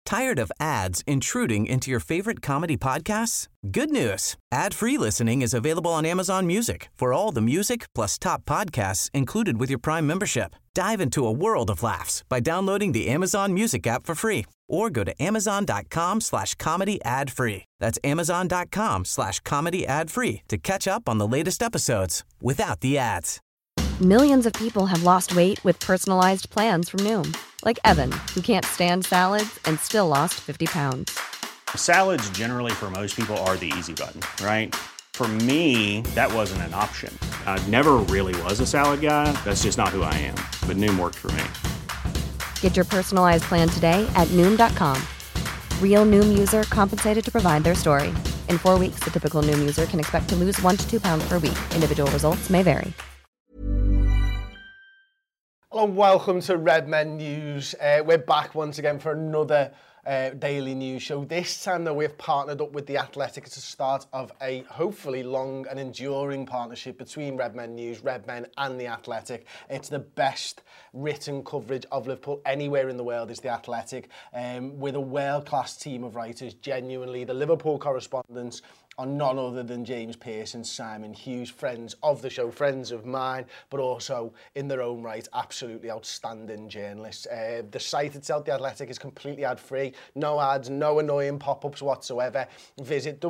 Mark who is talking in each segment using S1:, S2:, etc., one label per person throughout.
S1: Tired of ads intruding into your favorite comedy podcasts? Good news. Ad-free listening is available on Amazon Music for all the music plus top podcasts included with your Prime membership. Dive into a world of laughs by downloading the Amazon Music app for free or go to amazon.com/comedy ad-free. That's amazon.com/comedy ad-free to catch up on the latest episodes without the ads.
S2: Millions of people have lost weight with personalized plans from Noom. Like Evan, who can't stand salads and still lost 50 pounds.
S3: Salads generally for most people are the easy button, right? For me, that wasn't an option. I never really was a salad guy. That's just not who I am. But Noom worked for me.
S2: Get your personalized plan today at Noom.com. Real Noom user compensated to provide their story. In 4 weeks, the typical Noom user can expect to lose 1 to 2 pounds per week. Individual results may vary.
S4: Hello and welcome to Redmen News. We're back once again for another daily news show. This time though we've partnered up with The Athletic. It's the start of a hopefully long and enduring partnership between Redmen News, Redmen and The Athletic. It's the best written coverage of Liverpool anywhere in the world is The Athletic, with a world-class team of writers. Genuinely, the Liverpool correspondents are none other than James Pearce and Simon Hughes, friends of the show, friends of mine, but also in their own right, absolutely outstanding journalists. The site itself, The Athletic, is completely ad-free, no ads, no annoying pop-ups whatsoever. Visit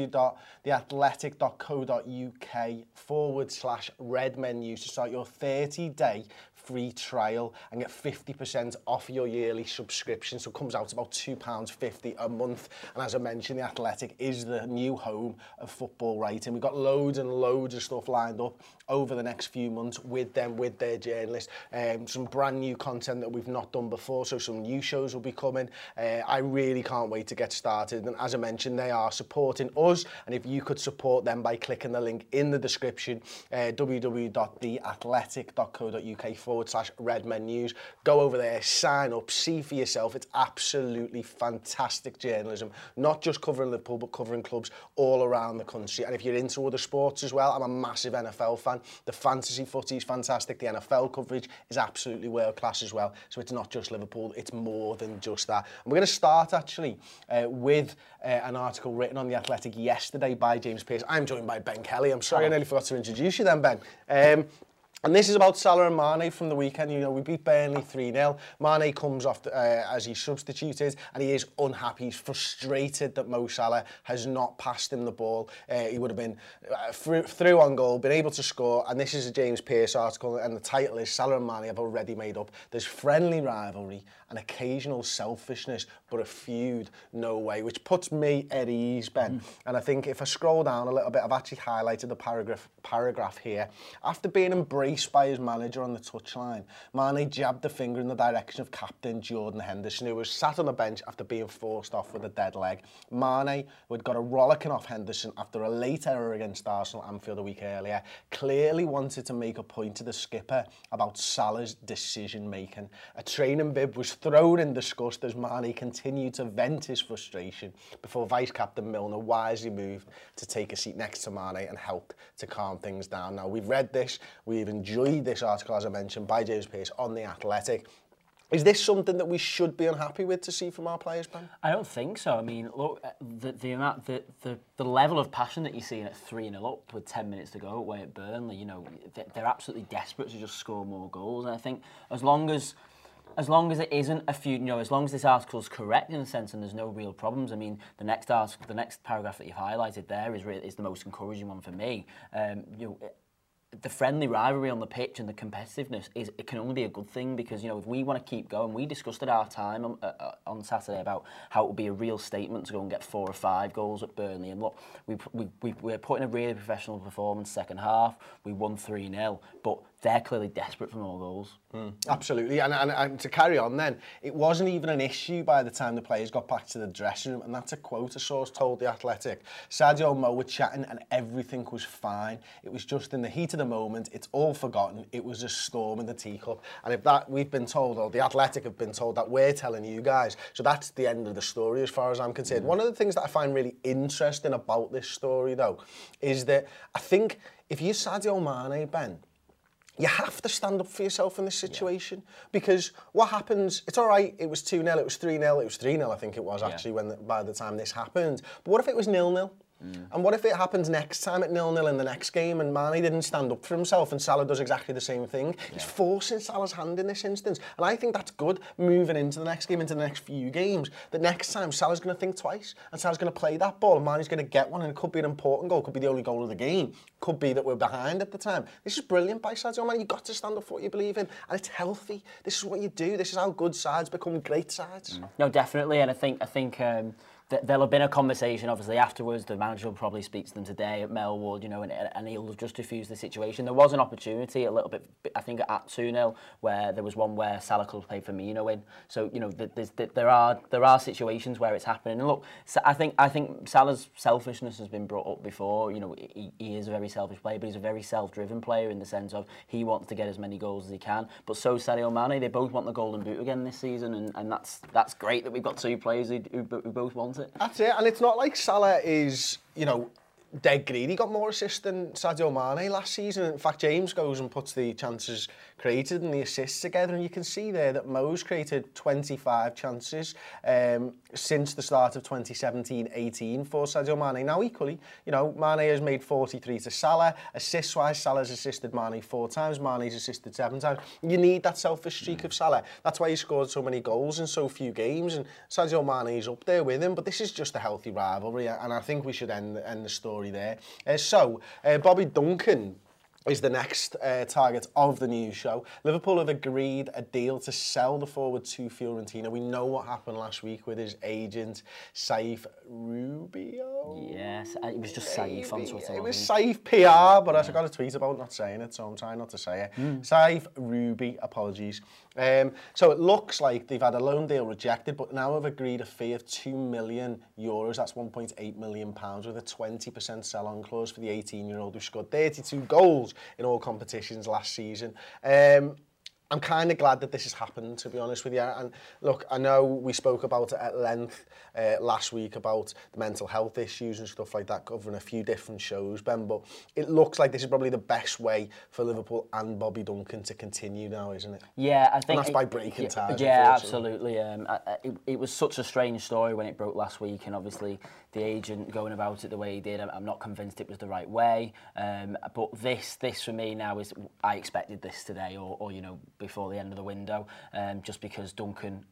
S4: www.theathletic.co.uk/Redmen News to start your 30-day free trial and get 50% off your yearly subscription. So it comes out to about £2.50 a month. And as I mentioned, The Athletic is the new home of football writing. We've got loads and loads of stuff lined up over the next few months with them, with their journalists. Some brand new content that we've not done before, so some new shows will be coming. I really can't wait to get started. And as I mentioned, they are supporting us. And if you could support them by clicking the link in the description, www.theathletic.co.uk/Redmen News. Go over there, sign up, see for yourself. It's absolutely fantastic journalism, not just covering Liverpool, but covering clubs all around the country. And if you're into other sports as well, I'm a massive NFL fan. The fantasy footy is fantastic. The NFL coverage is absolutely world class as well. So it's not just Liverpool, it's more than just that. And we're going to start actually with an article written on The Athletic yesterday by James Pearce. I'm joined by Ben Kelly. I'm sorry I nearly forgot to introduce you then, Ben. And this is about Salah and Mane from the weekend. You know, we beat Burnley 3-0. Mane comes off as he substituted, and he is unhappy. He's frustrated that Mo Salah has not passed him the ball. He would have been through on goal, been able to score. And this is a James Pearce article, and the title is Salah and Mane have already made up. There's friendly rivalry and occasional selfishness, but a feud, no way, which puts me at ease, Ben. And I think if I scroll down a little bit, I've actually highlighted the paragraph here. After being embraced by his manager on the touchline, Mane jabbed the finger in the direction of captain Jordan Henderson, who was sat on the bench after being forced off with a dead leg. Mane, who had got a rollicking off Henderson after a late error against Arsenal Anfield a week earlier, clearly wanted to make a point to the skipper about Salah's decision-making. A training bib was thrown in disgust as Mane continued to vent his frustration before Vice-Captain Milner wisely moved to take a seat next to Mane and helped to calm things down. Now, we've read this, we've enjoyed this article, as I mentioned, by James Pearce on The Athletic. Is this something that we should be unhappy with to see from our players, Ben?
S5: I don't think so. I mean, look, the level of passion that you're seeing at 3-0 up with 10 minutes to go away at Burnley, you know, they're absolutely desperate to just score more goals. And I think as long as it isn't a feud, you know, as long as this article's correct in a sense and there's no real problems, I mean, the next article, the next paragraph that you've highlighted there is the most encouraging one for me. You know, the friendly rivalry on the pitch and the competitiveness it can only be a good thing, because, you know, if we want to keep going, we discussed at our time on Saturday about how it would be a real statement to go and get 4 or 5 goals at Burnley. And look, we're putting a really professional performance second half. We won 3-0, but they're clearly desperate for more goals.
S4: Absolutely, and to carry on then, it wasn't even an issue by the time the players got back to the dressing room, and that's a quote a source told The Athletic. Sadio and Mo were chatting and everything was fine. It was just in the heat of the moment, it's all forgotten, it was a storm in the teacup. And if that we've been told, or The Athletic have been told that, we're telling you guys. So that's the end of the story as far as I'm concerned. One of the things that I find really interesting about this story though, is that I think if you're Sadio Mane, Ben, you have to stand up for yourself in this situation because what happens, it's all right, it was 2-0, it was 3-0, it was 3-0 I think it was actually by the time this happened. But what if it was 0-0? And what if it happens next time at 0-0 in the next game and Mane didn't stand up for himself and Salah does exactly the same thing? He's forcing Salah's hand in this instance. And I think that's good moving into the next game, into the next few games. The next time Salah's going to think twice and Salah's going to play that ball and Mane's going to get one and it could be an important goal, could be the only goal of the game, could be that we're behind at the time. This is brilliant by Sadio Mane. You've got to stand up for what you believe in and it's healthy. This is what you do. This is how good sides become great sides.
S5: No, definitely. And I think there'll have been a conversation, obviously, afterwards. The manager will probably speak to them today at Melwood, you know, and he'll just diffuse the situation. There was an opportunity a little bit, I think, at 2-0, where there was one where Salah could play Firmino in. So, you know, there are situations where it's happening. And look, I think Salah's selfishness has been brought up before. You know, he is a very selfish player, but he's a very self-driven player in the sense of he wants to get as many goals as he can. But so Sadio Mane, they both want the Golden Boot again this season, and that's great that we've got two players who both want it.
S4: That's it, and it's not like Salah is, you know, dead greedy. He got more assists than Sadio Mane last season. In fact, James goes and puts the chances created and the assists together, and you can see there that Mo's created 25 chances since the start of 2017-18 for Sadio Mane. Now, equally, you know, Mane has made 43 to Salah. Assists-wise, Salah's assisted Mane 4 times, Mane's assisted 7 times. You need that selfish streak of Salah. That's why he scored so many goals in so few games, and Sadio Mane's up there with him, but this is just a healthy rivalry, and I think we should end the story there. Bobby Duncan is the next target of the news show. Liverpool have agreed a deal to sell the forward to Fiorentina. We know what happened last week with his agent, Saif Rubio.
S5: Yes, it was just Saif on Twitter.
S4: It was Saif PR, but I got a tweet about not saying it, so I'm trying not to say it. Saif Ruby, apologies. So it looks like they've had a loan deal rejected, but now have agreed a fee of €2 million. That's £1.8 million with a 20% sell-on clause for the 18-year-old who scored 32 goals in all competitions last season. I'm kind of glad that this has happened, to be honest with you. And look, I know we spoke about it at length last week about the mental health issues and stuff like that, covering a few different shows, Ben, but it looks like this is probably the best way for Liverpool and Bobby Duncan to continue now, isn't it?
S5: Yeah, I think...
S4: And that's by breaking ties.
S5: Yeah, absolutely. It was such a strange story when it broke last week, and obviously the agent going about it the way he did, I'm not convinced it was the right way. But this for me now is, I expected this today, or you know, before the end of the window, just because Duncan,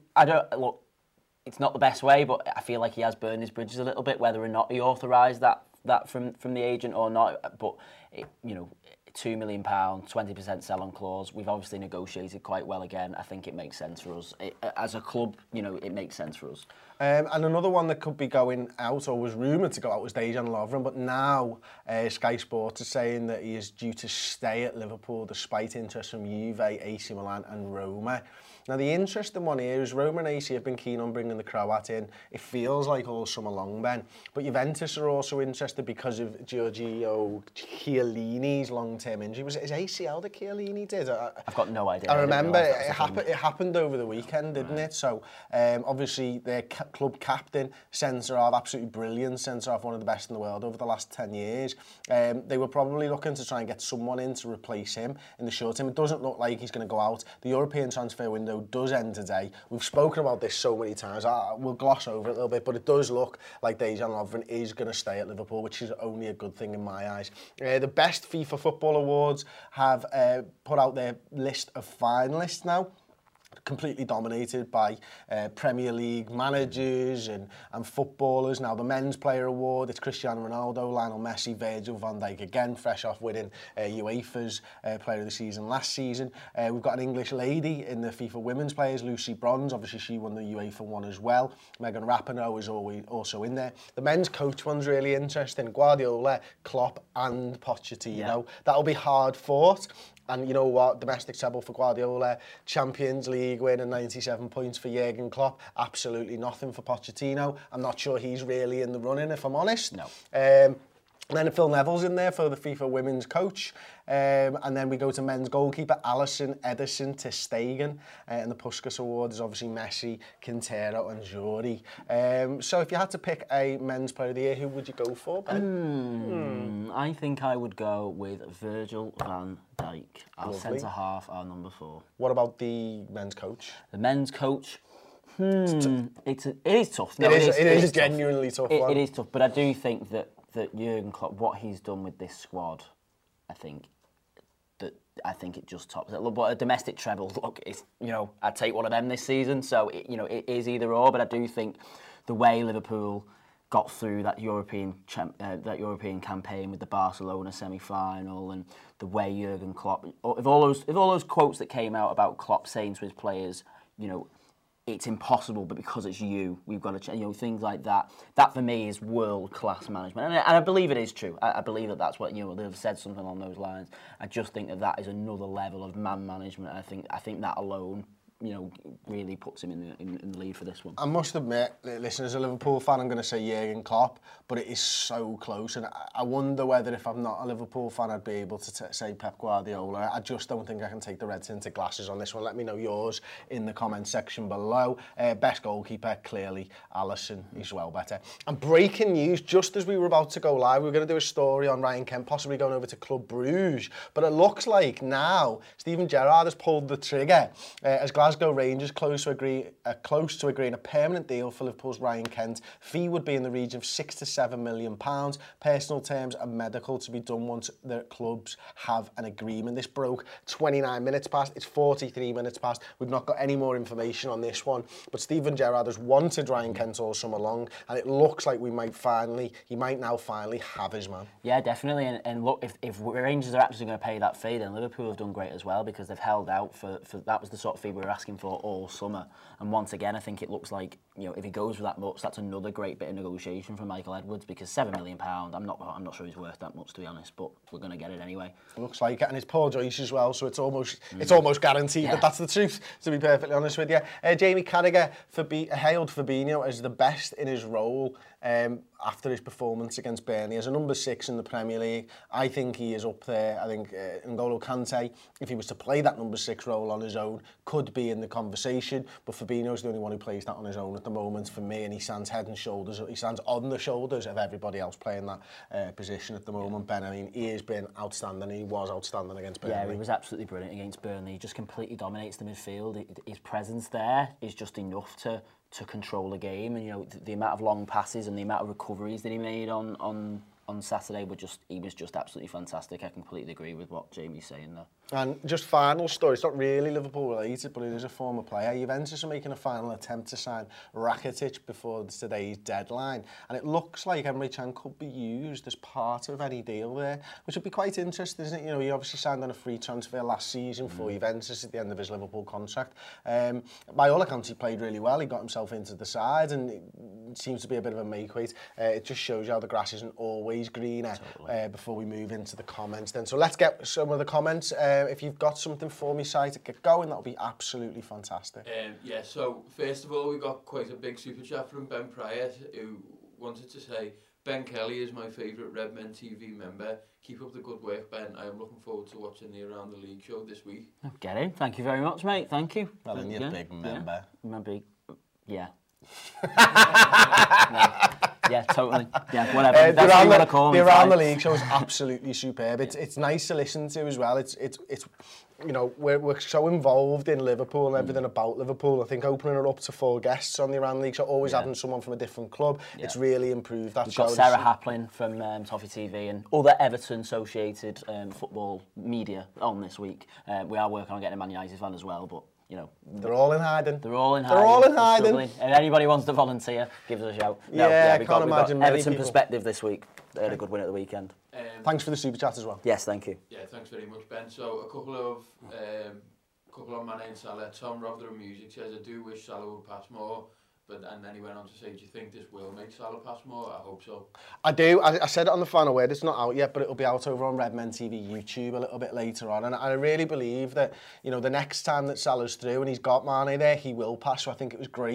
S5: look, it's not the best way, but I feel like he has burned his bridges a little bit, whether or not he authorised that from the agent or not. But you know, £2 million, 20% sell-on clause. We've obviously negotiated quite well again. I think it makes sense for us. As a club, you know, it makes sense for us.
S4: And another one that could be going out, or was rumoured to go out, was Dejan Lovren, but now Sky Sports is saying that he is due to stay at Liverpool despite interest from Juve, AC Milan and Roma. Now, the interesting one here is Roma and AC have been keen on bringing the Croat in. It feels like all summer long, Ben. But Juventus are also interested because of Giorgio Chiellini's long-term injury. Was it his ACL that Chiellini did?
S5: I've got no idea.
S4: I remember it happened over the weekend, didn't it? So, obviously, their club captain, centre-half, absolutely brilliant centre-half, one of the best in the world over the last 10 years. They were probably looking to try and get someone in to replace him in the short term. It doesn't look like he's going to go out. The European transfer window does end today. We've spoken about this so many times. We'll gloss over it a little bit, but it does look like Dejan Lovren is going to stay at Liverpool, which is only a good thing in my eyes. The best FIFA Football Awards have put out their list of finalists now, completely dominated by Premier League managers and footballers. Now, the Men's Player Award, it's Cristiano Ronaldo, Lionel Messi, Virgil van Dijk again, fresh off winning UEFA's Player of the Season last season. We've got an English lady in the FIFA Women's Players, Lucy Bronze. Obviously, she won the UEFA one as well. Megan Rapinoe is also in there. The men's coach one's really interesting. Guardiola, Klopp and Pochettino. Yeah. That'll be hard fought. And you know what? Domestic treble for Guardiola, Champions League win and 97 points for Jurgen Klopp. Absolutely nothing for Pochettino. I'm not sure he's really in the running, if I'm honest.
S5: No.
S4: And then Phil Neville's in there for the FIFA women's coach. And then we go to men's goalkeeper, Alisson, Ederson, Ter Stegen. And the Puskas Award is obviously Messi, Quintero and Jory. So if you had to pick a men's player of the year, who would you go for, Ben?
S5: I think I would go with Virgil van Dijk, our centre-half, our number 4.
S4: What about the men's coach?
S5: The men's coach... it is tough. No,
S4: it is
S5: tough.
S4: Genuinely tough.
S5: It is tough, but I do think that Jurgen Klopp, what he's done with this squad, I think it just tops it. Look, but a domestic treble, look, it's, I'd take one of them this season. So it is either or. But I do think the way Liverpool got through that European campaign with the Barcelona semi-final, and the way Jurgen Klopp, if all those quotes that came out about Klopp saying to his players, it's impossible, but because it's you, we've got to change. Things like that. That for me is world-class management, and I believe it is true. I believe that's what they've said something along those lines. I just think that is another level of man management. I think that alone, really puts him in the lead for this one.
S4: I must admit, listen, as a Liverpool fan, I'm going to say Jurgen Klopp, but it is so close, and I wonder whether if I'm not a Liverpool fan, I'd be able to say Pep Guardiola. I just don't think I can take the red tinted glasses on this one. Let me know yours in the comment section below. Best goalkeeper, clearly Alisson. He's well better. And breaking news, just as we were about to go live, we were going to do a story on Ryan Kent possibly going over to Club Bruges, but it looks like now Steven Gerrard has pulled the trigger as Glasgow Rangers close to agreeing a permanent deal for Liverpool's Ryan Kent. Fee would be in the region of £6 to £7 million. Personal terms and medical to be done once the clubs have an agreement. This broke 29 minutes past. It's 43 minutes past. We've not got any more information on this one. But Steven Gerrard has wanted Ryan Kent all summer long, and it looks like he might now finally have his man.
S5: Yeah, definitely. And look, if Rangers are actually going to pay that fee, then Liverpool have done great as well, because they've held out for that was the sort of fee we were asking for all summer. And once again, I think it looks like, if he goes for that much, that's another great bit of negotiation from Michael Edwards, because £7 million, I'm not sure he's worth that much, to be honest, but we're going to get it anyway.
S4: It looks like it, and it's Paul Joyce as well, so it's almost guaranteed that that's the truth, to be perfectly honest with you. Jamie Carragher hailed Fabinho as the best in his role after his performance against Burnley as a number 6 in the Premier League. I think he is up there. I think N'Golo Kante, if he was to play that number 6 role on his own, could be in the conversation, but Fabinho's the only one who plays that on his own at the moment for me, and he stands on the shoulders of everybody else playing that position at the moment. Ben, I mean, he has been outstanding. He was outstanding against Burnley.
S5: Yeah, he was absolutely brilliant against Burnley. He just completely dominates the midfield. His presence there is just enough to control the game, and the amount of long passes and the amount of recoveries that he made on Saturday he was just absolutely fantastic. I completely agree with what Jamie's saying there.
S4: And just final story, it's not really Liverpool related, but it is a former player. Juventus are making a final attempt to sign Rakitic before today's deadline, and it looks like Emre Can could be used as part of any deal there, which would be quite interesting, isn't it? He obviously signed on a free transfer last season for Juventus at the end of his Liverpool contract. By all accounts, he played really well. He got himself into the side, and it seems to be a bit of a make-weight. It just shows you how the grass isn't always greener. Totally. Before we move into the comments then. So let's get some of the comments. If you've got something for me, Si, to get going, that'll be absolutely fantastic.
S6: Yeah, so first of all, we got quite a big super chat from Ben Pryor, who wanted to say, Ben Kelly is my favourite Redmen TV member. Keep up the good work, Ben. I am looking forward to watching the Around the League show this week.
S5: Get in. Thank you very much, mate. Thank you.
S4: Well, and you're a big member.
S5: Yeah. Yeah, totally. Yeah, whatever. That's what you want to call me.
S4: The Around the League show is absolutely superb. It's nice to listen to as well. It's we're so involved in Liverpool and everything about Liverpool. I think opening it up to 4 guests on the Around the League show, always having someone from a different club, it's really improved that show.
S5: We've got Sarah Haplin from Toffee TV and other Everton-associated football media on this week. We are working on getting a Man United fan as well, but
S4: they're all in hiding.
S5: They're all in hiding. If anybody wants to volunteer, give us a shout.
S4: I can't imagine many
S5: Everton
S4: people.
S5: Perspective this week. They had a good win at the weekend.
S4: Thanks for the super chat as well.
S5: Yes, thank you.
S6: Yeah, thanks very much, Ben. So a couple of Mane and Salah. Tom Rother Music says, I do wish Salah would pass more. And then he went on to say, do you think this will make Salah pass more? I hope so.
S4: I do. I said it on the final word. It's not out yet, but it'll be out over on Redmen TV YouTube a little bit later on. And I really believe that, the next time that Salah's through and he's got Mane there, he will pass. So I think it was great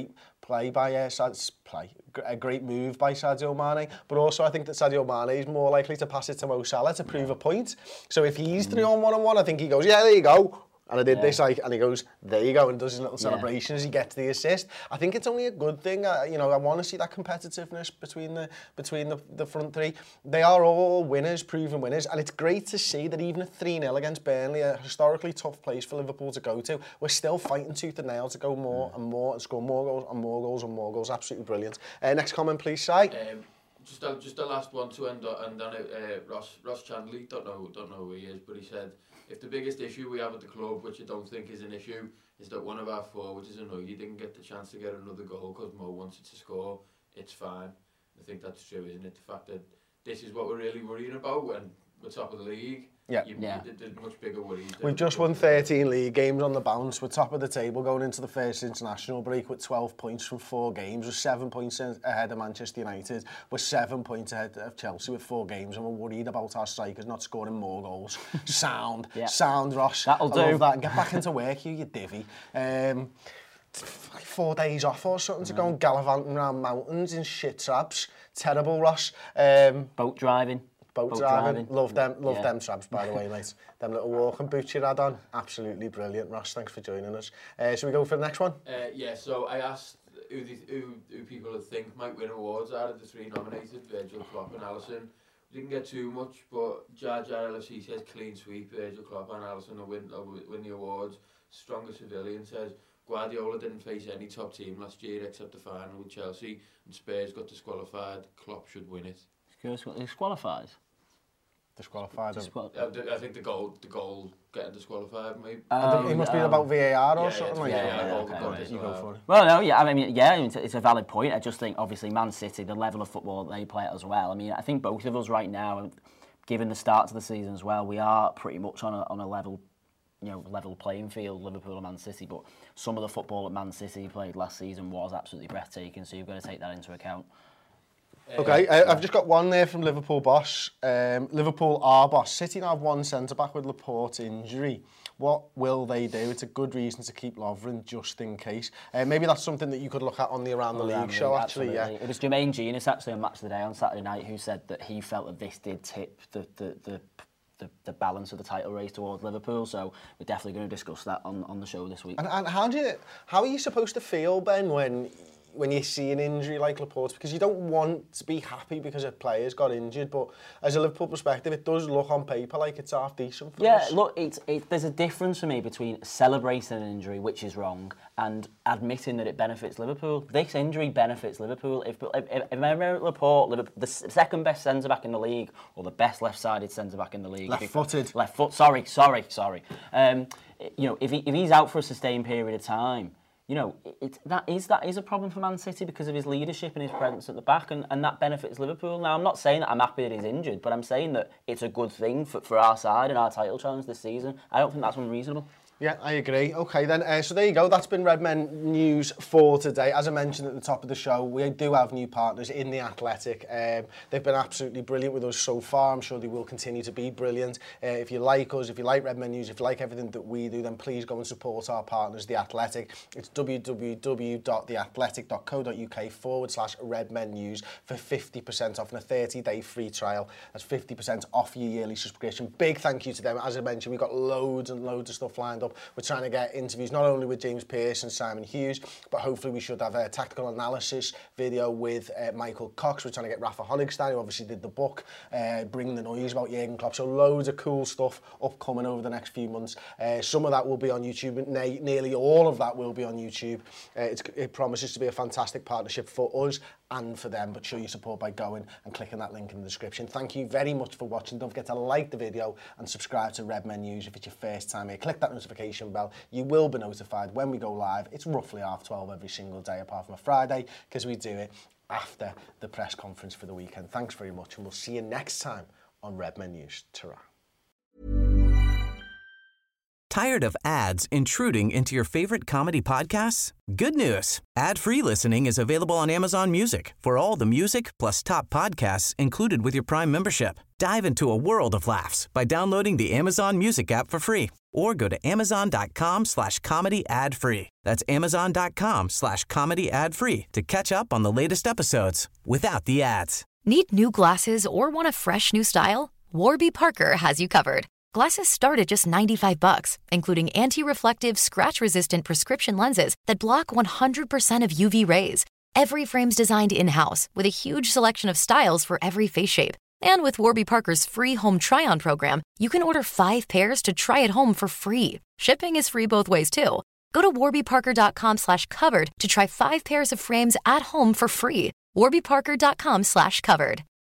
S4: play by a great move by Sadio Mane, but also I think that Sadio Mane is more likely to pass it to Mo Salah to prove a point. So if he's 3-on-1-on-1, I think he goes, yeah, there you go. And I did this, and he goes, there you go, and does his little celebration as he gets the assist. I think it's only a good thing. I want to see that competitiveness between the front three. They are all winners, proven winners, and it's great to see that even at 3-0 against Burnley, a historically tough place for Liverpool to go to, we're still fighting tooth and nail to go more and more and score more goals and more goals and more goals. Absolutely brilliant. Next comment, please, Si.
S6: Just the last one to end on it. Ross Chandley, don't know who he is, but he said, if the biggest issue we have at the club, which I don't think is an issue, is that one of our forwards is annoyed he didn't get the chance to get another goal because Mo wanted to score, it's fine. I think that's true, isn't it? The fact that this is what we're really worrying about when we're top of the league. There's much bigger worries.
S4: We've just won 13 league games on the bounce. We're top of the table going into the first international break with 12 points from 4 games. We're 7 points ahead of Manchester United. We're 7 points ahead of Chelsea with 4 games, and we're worried about our strikers not scoring more goals. Sound, Ross.
S5: That'll do.
S4: I love that. And get back into work, you divvy. 4 days off or something to go and gallivanting around mountains in shit traps. Terrible, Ross.
S5: Boat driving.
S4: Boat driving. Love them traps, by the way, mate. Them little walking boots you had on. Absolutely brilliant, Ross. Thanks for joining us. Shall we go for the next one?
S6: So I asked who people think might win awards out of the 3 nominated, Virgil, Klopp and Alisson. We didn't get too much, but Jar LFC says clean sweep, Virgil, Klopp and Alisson will win the awards. Stronger Civilian says Guardiola didn't face any top team last year except the final with Chelsea, and Spurs got disqualified. Klopp should win it.
S5: Disqualified?
S4: Disqualified.
S6: I think the goal getting disqualified, maybe.
S4: It must be about VAR or something like
S6: that.
S4: You go for it.
S5: Well, no, it's a valid point. I just think, obviously, Man City, the level of football they play as well. I mean, I think both of us right now, given the start to the season as well, we are pretty much on a level playing field, Liverpool and Man City. But some of the football that Man City played last season was absolutely breathtaking. So you've got to take that into account.
S4: Okay, I've just got one there from Liverpool boss. Liverpool are boss. City now have 1 centre-back with Laporte's injury. What will they do? It's a good reason to keep Lovren just in case. Maybe that's something that you could look at on the Around the League show, actually. Yeah.
S5: It was Jermaine Genius, actually, on Match of the Day on Saturday night, who said that he felt that this did tip the balance of the title race towards Liverpool, so we're definitely going to discuss that on the show this week.
S4: And how are you supposed to feel, Ben, when you see an injury like Laporte? Because you don't want to be happy because a player's got injured, but as a Liverpool perspective, it does look on paper like it's half decent for us.
S5: Look, there's a difference for me between celebrating an injury, which is wrong, and admitting that it benefits Liverpool. This injury benefits Liverpool. If Laporte, the second best centre-back in the league, or the best left-sided centre-back in the league.
S4: Left-footed.
S5: Sorry. If he's out for a sustained period of time, that is a problem for Man City because of his leadership and his presence at the back, and that benefits Liverpool. Now, I'm not saying that I'm happy that he's injured, but I'm saying that it's a good thing for our side and our title challenge this season. I don't think that's unreasonable.
S4: Yeah, I agree. Okay, then. So there you go. That's been Redmen News for today. As I mentioned at the top of the show, we do have new partners in The Athletic. They've been absolutely brilliant with us so far. I'm sure they will continue to be brilliant. If you like us, if you like Redmen News, if you like everything that we do, then please go and support our partners, The Athletic. It's www.theathletic.co.uk/Redmen News for 50% off and a 30-day free trial. That's 50% off your yearly subscription. Big thank you to them. As I mentioned, we've got loads and loads of stuff lined up. We're trying to get interviews not only with James Pearce and Simon Hughes, but hopefully we should have a tactical analysis video with Michael Cox. We're trying to get Rafa Honigstein, who obviously did the book, Bring the Noise about Jurgen Klopp. So loads of cool stuff upcoming over the next few months. Some of that will be on YouTube, and nearly all of that will be on YouTube. It promises to be a fantastic partnership for us and for them, but show your support by going and clicking that link in the description. Thank you very much for watching. Don't forget to like the video and subscribe to Redmen News if it's your first time here. Click that notification bell. You will be notified when we go live. It's roughly 12:30 every single day apart from a Friday, because we do it after the press conference for the weekend. Thanks very much, and we'll see you next time on Redmen News. Ta-ra.
S1: Tired of ads intruding into your favorite comedy podcasts? Good news. Ad-free listening is available on Amazon Music for all the music plus top podcasts included with your Prime membership. Dive into a world of laughs by downloading the Amazon Music app for free or go to amazon.com/comedy ad-free. That's amazon.com/comedy ad-free to catch up on the latest episodes without the ads.
S7: Need new glasses or want a fresh new style? Warby Parker has you covered. Glasses start at just $95, including anti-reflective, scratch-resistant prescription lenses that block 100% of UV rays. Every frame's designed in-house with a huge selection of styles for every face shape. And with Warby Parker's free home try-on program, you can order 5 pairs to try at home for free. Shipping is free both ways, too. Go to warbyparker.com/covered to try 5 pairs of frames at home for free. warbyparker.com/covered.